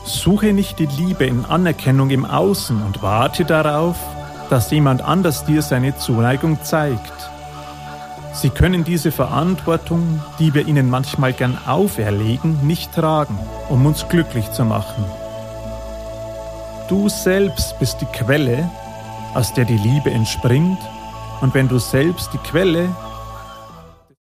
Suche nicht die Liebe in Anerkennung im Außen und warte darauf, dass jemand anders dir seine Zuneigung zeigt. Sie können diese Verantwortung, die wir ihnen manchmal gern auferlegen, nicht tragen, um uns glücklich zu machen. Du selbst bist die Quelle, aus der die Liebe entspringt, und wenn du selbst die Quelle